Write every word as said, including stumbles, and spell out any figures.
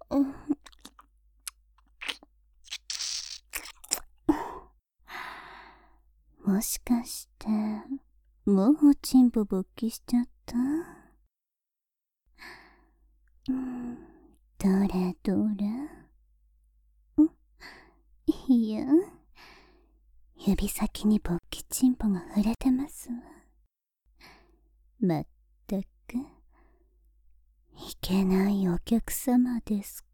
もしかしてもうチンポ勃起しちゃった？うん、どれどれ。んいや、指先に勃起チンポが触れてますわ。まったくいけないお客様です